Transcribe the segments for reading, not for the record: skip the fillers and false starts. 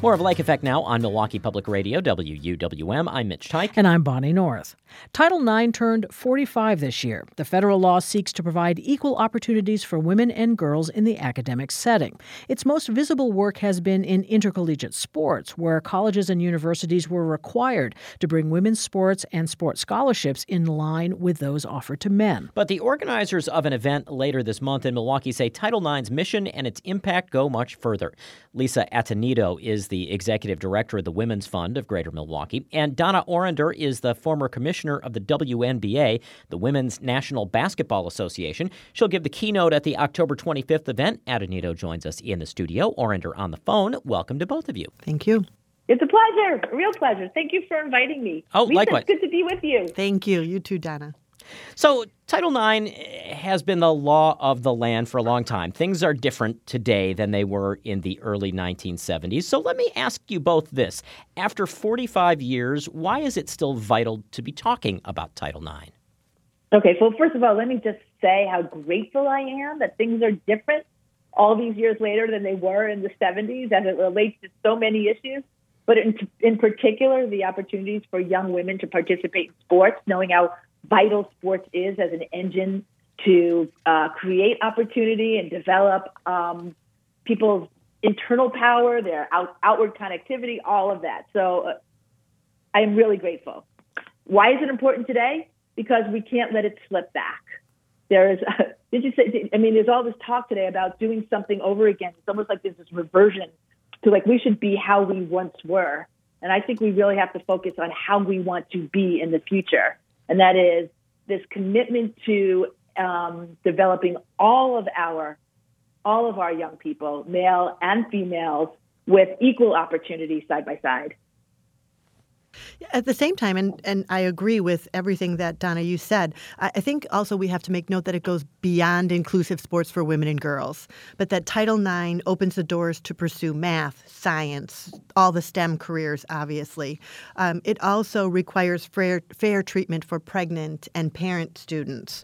More of Lake Effect now on Milwaukee Public Radio, WUWM. I'm Mitch Teich. And I'm Bonnie North. Title IX turned 45 this year. The federal law seeks to provide equal opportunities for women and girls in the academic setting. Its most visible work has been in intercollegiate sports, where colleges and universities were required to bring women's sports and sports scholarships in line with those offered to men. But the organizers of an event later this month in Milwaukee say Title IX's mission and its impact go much further. Lisa Attanito is the executive director of the Women's Fund of Greater Milwaukee, and Donna Orender is the former commissioner of the WNBA, the Women's National Basketball Association. She'll give the keynote at the October 25th event. Attanito joins us in the studio. Orender on the phone. Welcome to both of you. Thank you. It's a pleasure, a real pleasure. Thank you for inviting me. Oh, Lisa, likewise. It's good to be with you. Thank you. You too, Donna. So Title IX has been the law of the land for a long time. Things are different today than they were in the early 1970s. So let me ask you both this. After 45 years, why is it still vital to be talking about Title IX? Okay, so first of all, let me just say how grateful I am that things are different all these years later than they were in the 70s as it relates to so many issues. But in particular, the opportunities for young women to participate in sports, knowing how vital sports is as an engine to create opportunity and develop people's internal power, their outward connectivity, all of that. So I am really grateful. Why is it important today? Because we can't let it slip back. There's all this talk today about doing something over again. It's almost like there's this reversion to we should be how we once were. And I think we really have to focus on how we want to be in the future. And that is this commitment to developing all of our young people, male and females, with equal opportunity side by side. At the same time, and I agree with everything that, Donna, you said, I think also we have to make note that it goes beyond inclusive sports for women and girls, but that Title IX opens the doors to pursue math, science, all the STEM careers, obviously. It also requires fair treatment for pregnant and parent students.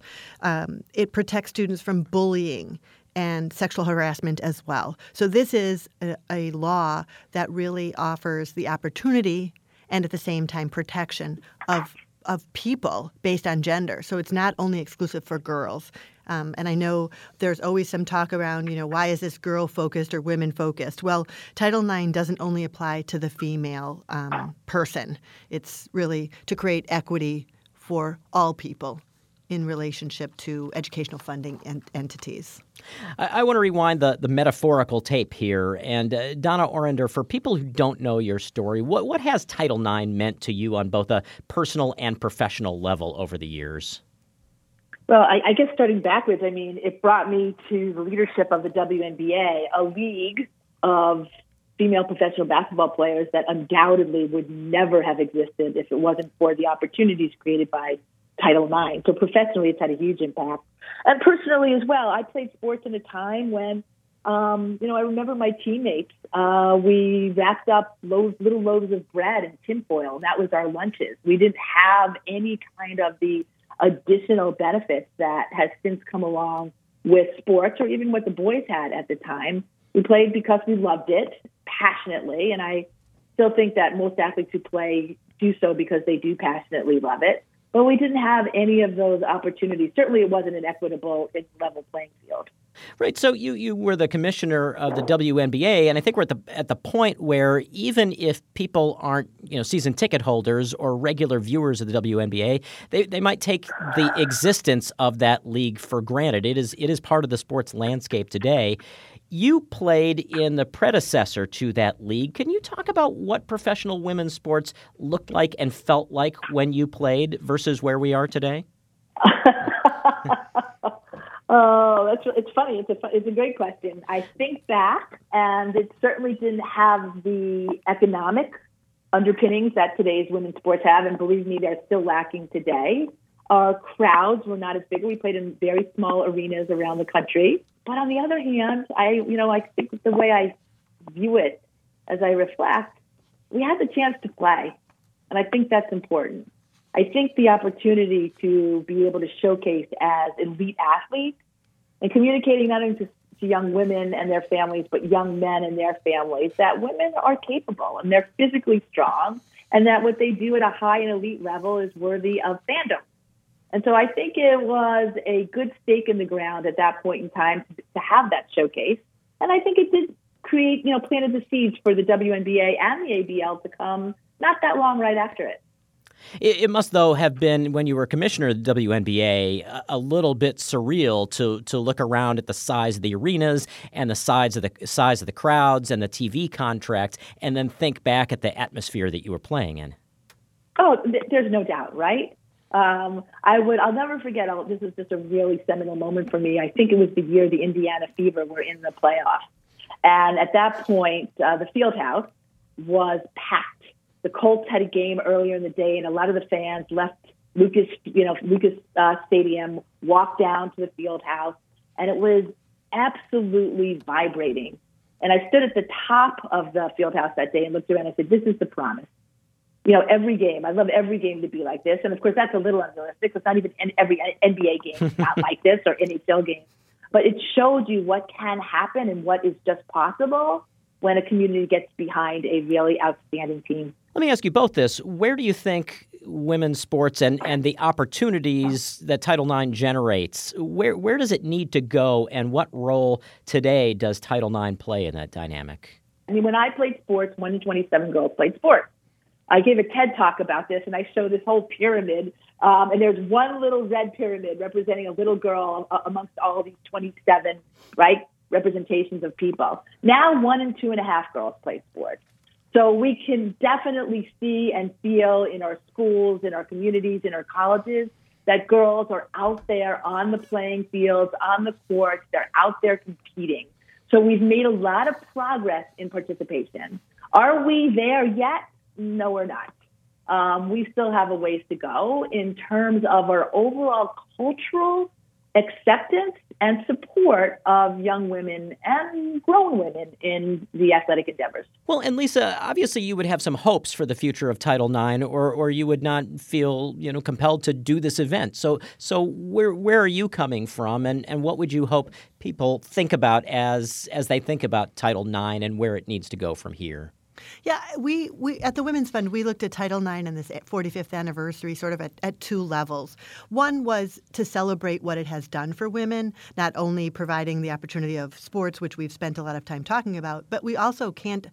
It protects students from bullying and sexual harassment as well. So this is a law that really offers the opportunity and at the same time protection of people based on gender. So it's not only exclusive for girls. And I know there's always some talk around, why is this girl-focused or women-focused? Well, Title IX doesn't only apply to the female person. It's really to create equity for all people in relationship to educational funding entities. I want to rewind the metaphorical tape here. And Donna Orender, for people who don't know your story, what has Title IX meant to you on both a personal and professional level over the years? Well, I guess starting backwards, it brought me to the leadership of the WNBA, a league of female professional basketball players that undoubtedly would never have existed if it wasn't for the opportunities created by Title IX. So professionally, it's had a huge impact. And personally as well, I played sports in a time when, I remember my teammates, we wrapped up little loaves of bread in tinfoil. That was our lunches. We didn't have any kind of the additional benefits that has since come along with sports or even what the boys had at the time. We played because we loved it passionately. And I still think that most athletes who play do so because they do passionately love it. But we didn't have any of those opportunities. Certainly it wasn't an equitable, level playing field. Right. So you were the commissioner of the WNBA, and I think we're at the point where even if people aren't, season ticket holders or regular viewers of the WNBA, they might take the existence of that league for granted. It is part of the sports landscape today. You played in the predecessor to that league. Can you talk about what professional women's sports looked like and felt like when you played versus where we are today? It's funny. It's a great question. I think back, and it certainly didn't have the economic underpinnings that today's women's sports have, and believe me, they're still lacking today. Our crowds were not as big. We played in very small arenas around the country. But on the other hand, I think the way I view it as I reflect, we had the chance to play. And I think that's important. I think the opportunity to be able to showcase as elite athletes and communicating not only to young women and their families, but young men and their families, that women are capable and they're physically strong, and that what they do at a high and elite level is worthy of fandom. And so I think it was a good stake in the ground at that point in time to have that showcase. And I think it did create, planted the seeds for the WNBA and the ABL to come not that long right after it. It must, though, have been, when you were commissioner of the WNBA, a little bit surreal to look around at the size of the arenas and the size of the crowds and the TV contracts, and then think back at the atmosphere that you were playing in. Oh, there's no doubt, right? I'll never forget. This was just a really seminal moment for me. I think it was the year the Indiana Fever were in the playoffs, and at that point, the field house was packed. The Colts had a game earlier in the day, and a lot of the fans left Lucas Stadium, walked down to the field house, and it was absolutely vibrating. And I stood at the top of the field house that day and looked around and I said, "This is the promise. Every game, I love every game to be like this." And of course, that's a little unrealistic. It's not even every NBA game is not like this or NHL game. But it showed you what can happen and what is just possible when a community gets behind a really outstanding team. Let me ask you both this. Where do you think women's sports and the opportunities that Title IX generates, where does it need to go, and what role today does Title IX play in that dynamic? I mean, when I played sports, 1 in 27 girls played sports. I gave a TED talk about this, and I show this whole pyramid, and there's one little red pyramid representing a little girl amongst all of these 27, right, representations of people. Now 1 in 2.5 girls play sports. So we can definitely see and feel in our schools, in our communities, in our colleges, that girls are out there on the playing fields, on the courts, they're out there competing. So we've made a lot of progress in participation. Are we there yet? No, we're not. We still have a ways to go in terms of our overall cultural acceptance and support of young women and grown women in the athletic endeavors. Well, and Lisa, obviously you would have some hopes for the future of Title IX, or you would not feel compelled to do this event. So where are you coming from, and what would you hope people think about as they think about Title IX and where it needs to go from here? Yeah, we at the Women's Fund, we looked at Title IX and this 45th anniversary sort of at two levels. One was to celebrate what it has done for women, not only providing the opportunity of sports, which we've spent a lot of time talking about, but we also can't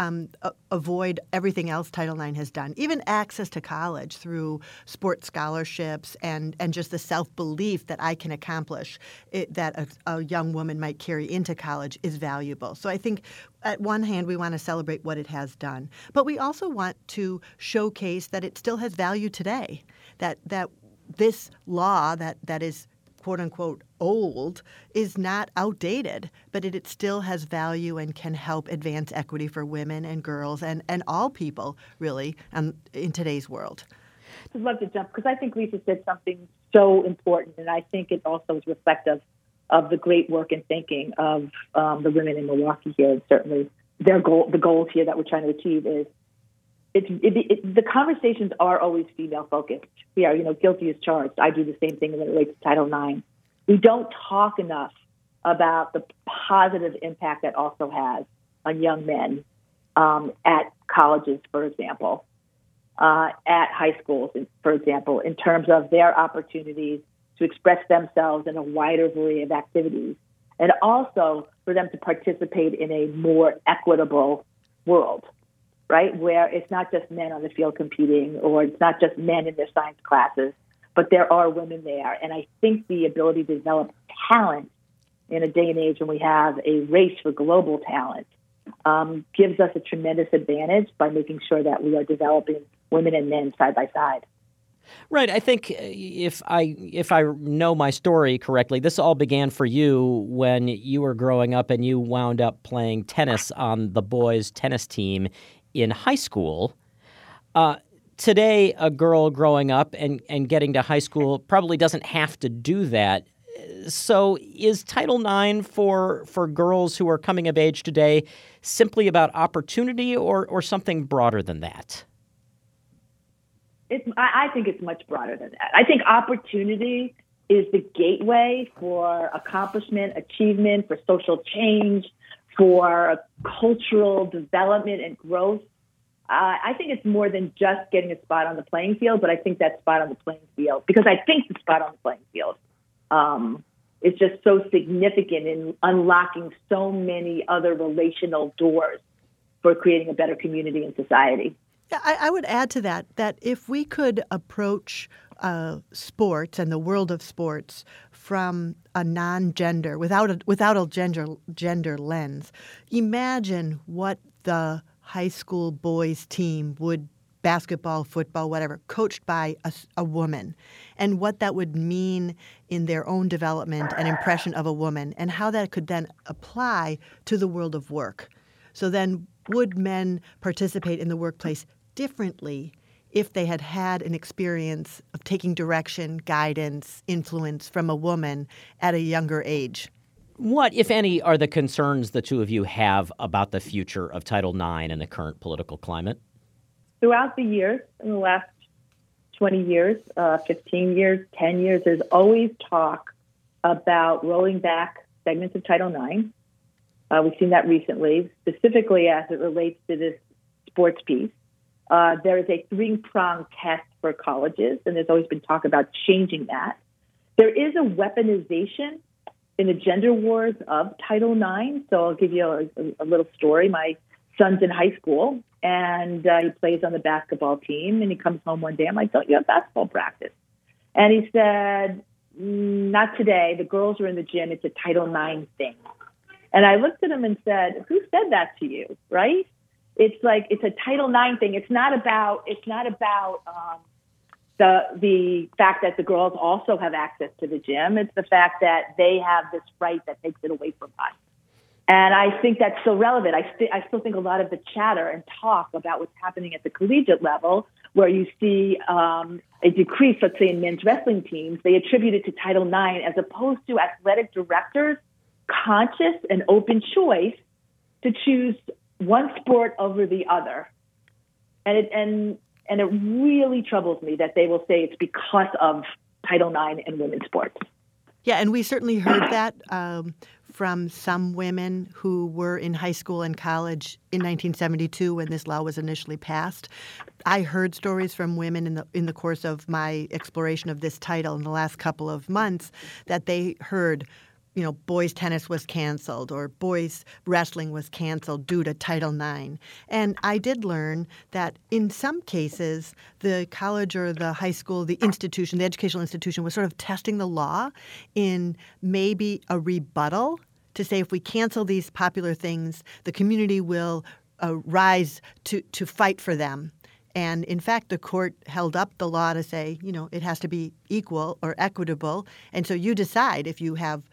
avoid everything else Title IX has done, even access to college through sports scholarships and just the self-belief that I can accomplish that a young woman might carry into college is valuable. So I think at one hand, we want to celebrate what it has done, but we also want to showcase that it still has value today, that this law that is quote unquote old is not outdated, but it still has value and can help advance equity for women and girls and all people really in today's world. I'd love to jump because I think Lisa said something so important, and I think it also is reflective of the great work and thinking of the women in Milwaukee here, and certainly the goals here that we're trying to achieve is the conversations are always female focused. We are, guilty as charged. I do the same thing when it relates to Title IX. We don't talk enough about the positive impact that also has on young men at colleges, for example, at high schools, for example, in terms of their opportunities to express themselves in a wider array of activities, and also for them to participate in a more equitable world, right, where it's not just men on the field competing, or it's not just men in their science classes, but there are women there. And I think the ability to develop talent in a day and age when we have a race for global talent gives us a tremendous advantage by making sure that we are developing women and men side by side. Right. I think if I know my story correctly, this all began for you when you were growing up and you wound up playing tennis on the boys' tennis team in high school. Today, a girl growing up and getting to high school probably doesn't have to do that. So is Title IX for girls who are coming of age today simply about opportunity or something broader than that? I think it's much broader than that. I think opportunity is the gateway for accomplishment, achievement, for social change, for cultural development and growth. I think it's more than just getting a spot on the playing field, but I think that spot on the playing field, because I think the spot on the playing field is just so significant in unlocking so many other relational doors for creating a better community and society. Yeah, I would add to that if we could approach sports and the world of sports from a non-gender, without a gender lens, imagine what the high school boys team would, basketball, football, whatever, coached by a woman, and what that would mean in their own development and impression of a woman, and how that could then apply to the world of work. So then would men participate in the workplace differently if they had had an experience of taking direction, guidance, influence from a woman at a younger age? What, if any, are the concerns the two of you have about the future of Title IX and the current political climate? Throughout the years, in the last 20 years, 15 years, 10 years, there's always talk about rolling back segments of Title IX. We've seen that recently, specifically as it relates to this sports piece. There is a three-pronged test for colleges, and there's always been talk about changing that. There is a weaponization in the gender wars of Title IX. So I'll give you a little story. My son's in high school, and he plays on the basketball team, and he comes home one day. I'm like, don't you have basketball practice? And he said, not today. The girls are in the gym. It's a Title IX thing. And I looked at him and said, who said that to you, right? It's like, it's a Title IX thing. It's not about the fact that the girls also have access to the gym. It's the fact that they have this right that takes it away from us. And I think that's so relevant. I still think a lot of the chatter and talk about what's happening at the collegiate level, where you see a decrease, let's say, in men's wrestling teams, they attribute it to Title IX as opposed to athletic directors' conscious and open choice to choose one sport over the other. And it really troubles me that they will say it's because of Title IX and women's sports. Yeah, and we certainly heard that from some women who were in high school and college in 1972 when this law was initially passed. I heard stories from women in the course of my exploration of this title in the last couple of months that they heard, boys tennis was canceled or boys wrestling was canceled due to Title IX. And I did learn that in some cases, the college or the high school, the institution, the educational institution was sort of testing the law in maybe a rebuttal to say if we cancel these popular things, the community will rise to fight for them. And in fact, the court held up the law to say, it has to be equal or equitable. And so you decide if you have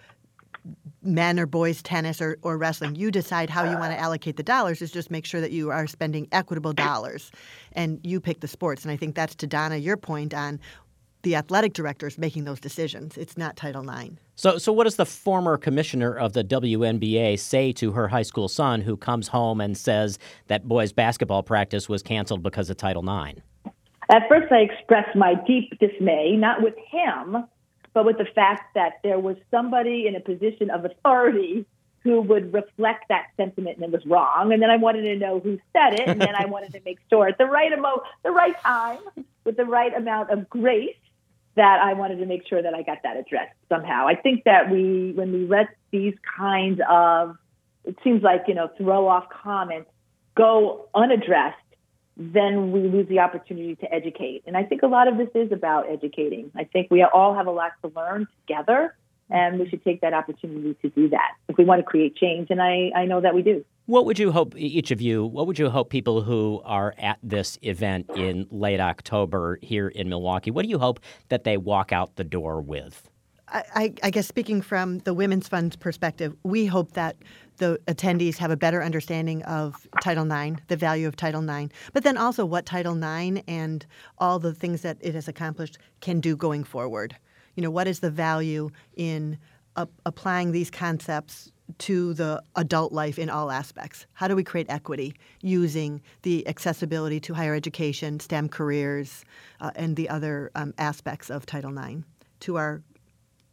men or boys tennis or wrestling, you decide how you want to allocate the dollars. Is just make sure that you are spending equitable dollars and you pick the sports. And I think that's, to Donna, your point on the athletic directors making those decisions. It's not Title IX. So what does the former commissioner of the WNBA say to her high school son who comes home and says that boys basketball practice was canceled because of Title IX? At first, I expressed my deep dismay, not with him, but with the fact that there was somebody in a position of authority who would reflect that sentiment and it was wrong. And then I wanted to know who said it, and then I wanted to make sure at the right time, with the right amount of grace, that I wanted to make sure that I got that addressed somehow. I think that when we let these kinds of, it seems like, throw off comments go unaddressed, then we lose the opportunity to educate. And I think a lot of this is about educating. I think we all have a lot to learn together, and we should take that opportunity to do that if we want to create change, and I know that we do. What would you hope, each of you, what would you hope people who are at this event in late October here in Milwaukee, what do you hope that they walk out the door with? I guess speaking from the Women's Fund's perspective, we hope that the attendees have a better understanding of Title IX, the value of Title IX, but then also what Title IX and all the things that it has accomplished can do going forward. What is the value in applying these concepts to the adult life in all aspects? How do we create equity using the accessibility to higher education, STEM careers, and the other aspects of Title IX to our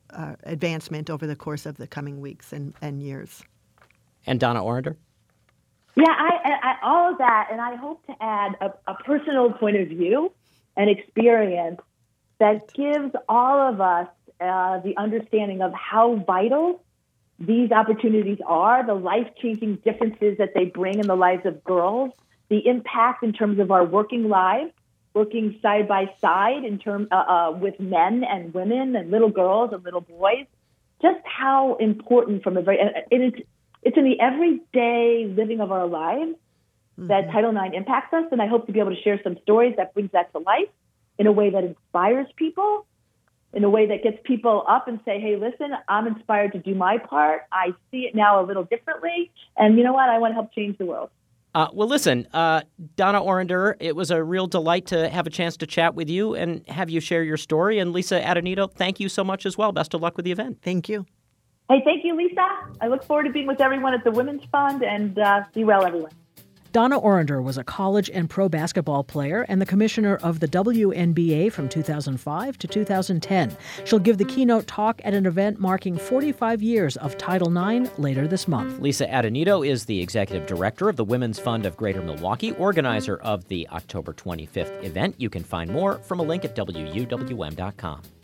advancement over the course of the coming weeks and years. And Donna Orender? Yeah, I all of that, and I hope to add a personal point of view and experience that gives all of us the understanding of how vital these opportunities are, the life-changing differences that they bring in the lives of girls, the impact in terms of our working lives, working side by side in terms with men and women and little girls and little boys, just how important from a very it's in the everyday living of our lives that Title IX impacts us, and I hope to be able to share some stories that brings that to life in a way that inspires people, in a way that gets people up and say, hey, listen, I'm inspired to do my part. I see it now a little differently, and you know what? I want to help change the world. Well, listen, Donna Orender, it was a real delight to have a chance to chat with you and have you share your story. And Lisa Adenito, thank you so much as well. Best of luck with the event. Thank you. Hey, thank you, Lisa. I look forward to being with everyone at the Women's Fund, and be well, everyone. Donna Orender was a college and pro basketball player and the commissioner of the WNBA from 2005 to 2010. She'll give the keynote talk at an event marking 45 years of Title IX later this month. Lisa Adenito is the executive director of the Women's Fund of Greater Milwaukee, organizer of the October 25th event. You can find more from a link at WUWM.com.